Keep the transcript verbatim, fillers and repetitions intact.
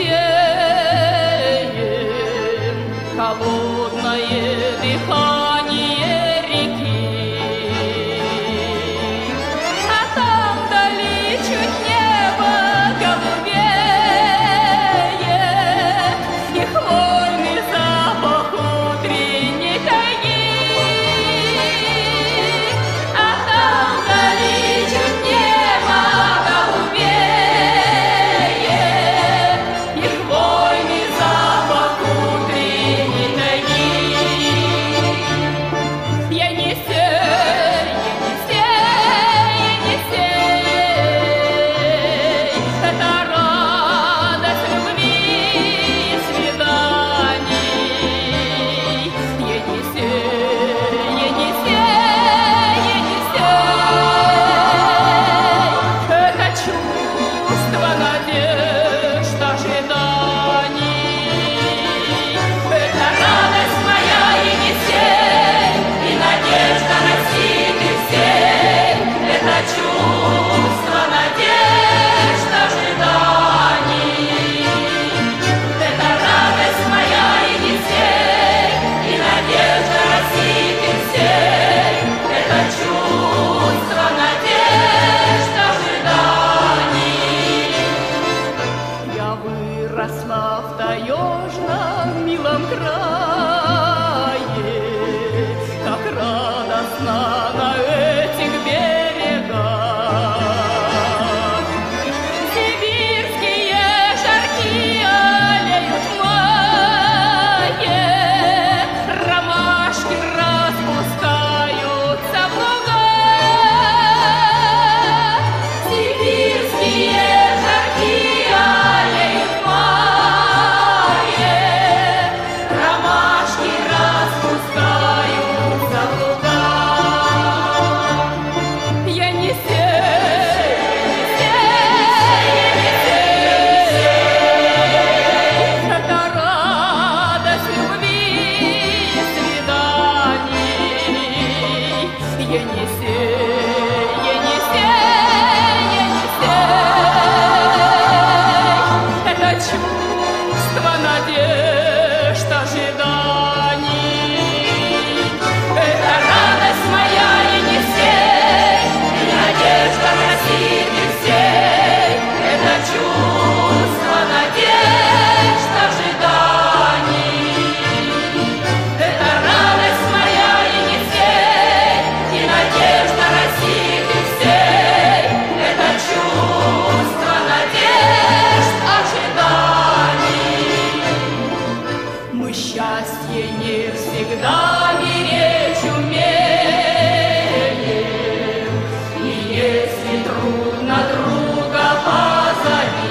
Енисеем, холодное дыхание реки. А там вдали чуть небо голубеет, и хвойный запах утренней тайги. А там вдали чуть небо голубеет, и хвойный запах утренней тайги. Енисей, Енисей, Енисей, это радость любви и свиданий. Енисей, Енисей, Енисей, это чувство надежд, ожиданий. Это радость моя, Енисей, и надежда России ты всей. Это чувство надежд, ожиданий. Это радость моя, Енисей, и надежда России ты всей. Это чувство надежд, ожиданий. Я выросла в таежном милом крае, как радостно на этих берегах. Сибирские жарки алеют в мае, ромашки распускаются в лугах. Сибирские жарки алеют в мае, ромашки распускаются в лугах. Енисей, Енисей, это радость любви и свиданий. Енисей, Енисей, Енисей, это чувство надежд, ожиданий. Это радость моя, Енисей, и надежда России ты всей. Это чувство надежд, ожиданий. Это радость моя, Енисей, и надежда России ты всей. Это чувство надежд, ожиданий. Мы счастье не всегда беречь умеем, и если трудно друга позови,